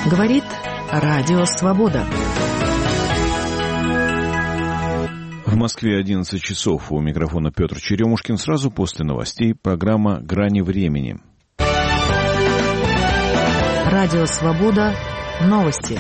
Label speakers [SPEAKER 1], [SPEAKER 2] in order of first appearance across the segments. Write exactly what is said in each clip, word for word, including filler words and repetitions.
[SPEAKER 1] Говорит Радио Свобода.
[SPEAKER 2] В Москве одиннадцать часов. У микрофона Петр Черемушкин. Сразу после новостей программа «Грани времени».
[SPEAKER 1] Радио Свобода. Новости.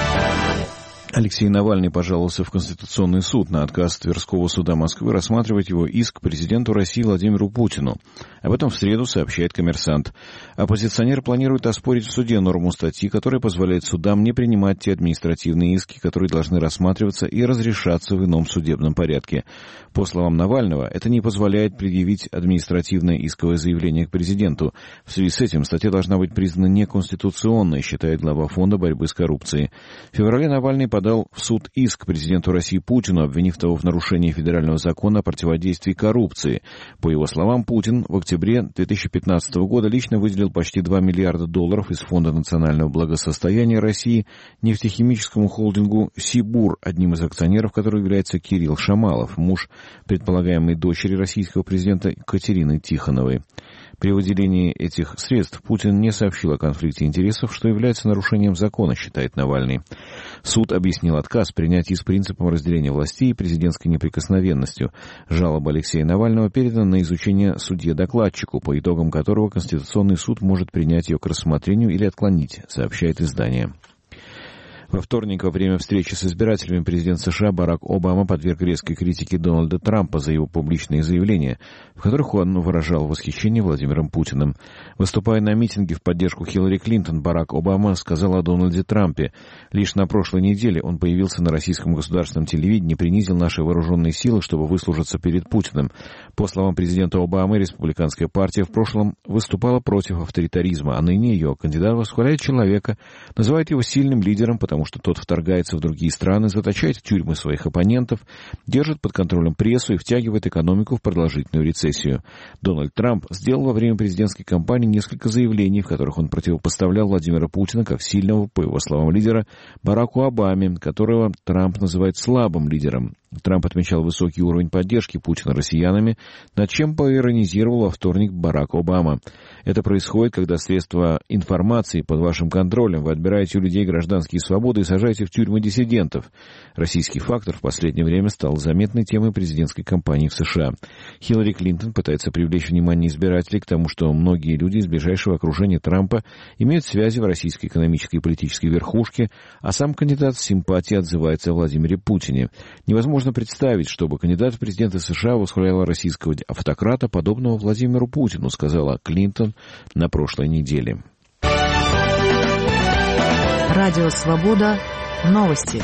[SPEAKER 2] Алексей Навальный пожаловался в Конституционный суд на отказ Тверского суда Москвы рассматривать его иск президенту России Владимиру Путину. Об этом в среду сообщает «Коммерсант». Оппозиционер планирует оспорить в суде норму статьи, которая позволяет судам не принимать те административные иски, которые должны рассматриваться и разрешаться в ином судебном порядке. По словам Навального, это не позволяет предъявить административное исковое заявление к президенту. В связи с этим статья должна быть признана неконституционной, считает глава Фонда борьбы с коррупцией. В феврале Навальный подал в суд иск президенту России Путину, обвинив того в нарушении федерального закона о противодействии коррупции. По его словам, Путин в октябре две тысячи пятнадцатого года лично выделил почти два миллиарда долларов из Фонда национального благосостояния России нефтехимическому холдингу «Сибур», одним из акционеров которого является Кирилл Шамалов, муж предполагаемой дочери российского президента Катерины Тихоновой. При выделении этих средств Путин не сообщил о конфликте интересов, что является нарушением закона, считает Навальный. Суд объяснил отказ принять из принципом разделения властей и президентской неприкосновенностью. Жалоба Алексея Навального передана на изучение судье-докладчику, по итогам которого Конституционный суд может принять ее к рассмотрению или отклонить, сообщает издание. Во вторник, во время встречи с избирателями, президент США Барак Обама подверг резкой критике Дональда Трампа за его публичные заявления, в которых он выражал восхищение Владимиром Путиным. Выступая на митинге в поддержку Хиллари Клинтон, Барак Обама сказал о Дональде Трампе: «Лишь на прошлой неделе он появился на российском государственном телевидении, принизил наши вооруженные силы, чтобы выслужиться перед Путиным». По словам президента Обамы, республиканская партия в прошлом выступала против авторитаризма, а ныне ее кандидат восхваляет человека, называет его сильным лидером, потому что тот вторгается в другие страны, заточает в тюрьмы своих оппонентов, держит под контролем прессу и втягивает экономику в продолжительную рецессию. Дональд Трамп сделал во время президентской кампании несколько заявлений, в которых он противопоставлял Владимира Путина как сильного, по его словам, лидера Бараку Обаме, которого Трамп называет слабым лидером. Трамп отмечал высокий уровень поддержки Путина россиянами, над чем поиронизировал во вторник Барак Обама. «Это происходит, когда средства информации под вашим контролем. Вы отбираете у людей гражданские свободы и сажаете в тюрьмы диссидентов». Российский фактор в последнее время стал заметной темой президентской кампании в США. Хиллари Клинтон пытается привлечь внимание избирателей к тому, что многие люди из ближайшего окружения Трампа имеют связи в российской экономической и политической верхушке, а сам кандидат с симпатией отзывается о Владимире Путине. Невозможно Можно представить, чтобы кандидат в президенты США восхвалял российского автократа, подобного Владимиру Путину, сказала Клинтон на прошлой неделе.
[SPEAKER 1] Радио Свобода. Новости.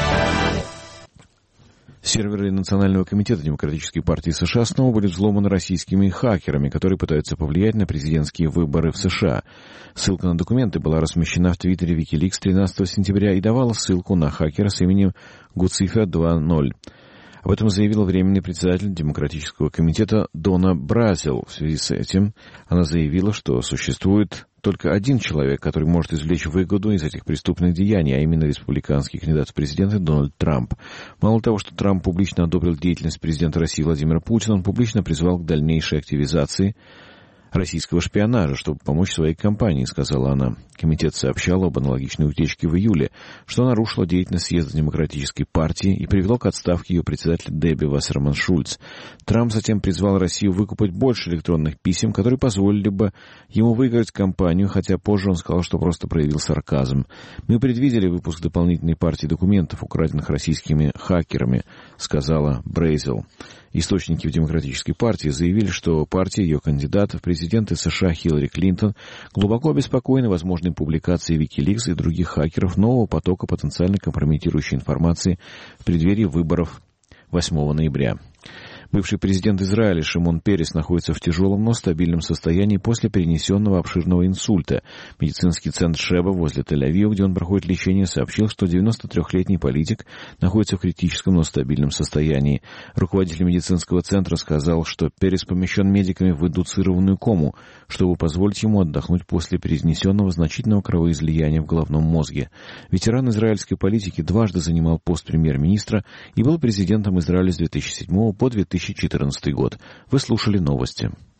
[SPEAKER 2] Серверы Национального комитета Демократической партии США снова были взломаны российскими хакерами, которые пытаются повлиять на президентские выборы в США. Ссылка на документы была размещена в твиттере Wikileaks тринадцатого сентября и давала ссылку на хакера с именем Гуцифа два ноль. Об этом заявила временный председатель Демократического комитета Дона Бразил. В связи с этим она заявила, что существует только один человек, который может извлечь выгоду из этих преступных деяний, а именно республиканский кандидат в президенты Дональд Трамп. Мало того, что Трамп публично одобрил деятельность президента России Владимира Путина, он публично призвал к дальнейшей активизации российского шпионажа, чтобы помочь своей кампании, сказала она. Комитет сообщал об аналогичной утечке в июле, что нарушило деятельность съезда Демократической партии и привело к отставке ее председателя Дебби Вассерман-Шульц. Трамп затем призвал Россию выкупать больше электронных писем, которые позволили бы ему выиграть кампанию, хотя позже он сказал, что просто проявил сарказм. «Мы предвидели выпуск дополнительной партии документов, украденных российскими хакерами», сказала Брейзел. Источники в Демократической партии заявили, что партия ее кандидата в президенты США Хиллари Клинтон глубоко обеспокоена возможной публикацией Wikileaks и других хакеров нового потока потенциально компрометирующей информации в преддверии выборов восьмого ноября. Бывший президент Израиля Шимон Перес находится в тяжелом, но стабильном состоянии после перенесенного обширного инсульта. Медицинский центр Шеба возле Тель-Авива, где он проходит лечение, сообщил, что девяносто трехлетний политик находится в критическом, но стабильном состоянии. Руководитель медицинского центра сказал, что Перес помещен медиками в индуцированную кому, чтобы позволить ему отдохнуть после перенесенного значительного кровоизлияния в головном мозге. Ветеран израильской политики дважды занимал пост премьер-министра и был президентом Израиля с две тысячи седьмого по две тысячи четырнадцатый год. Вы слушали новости.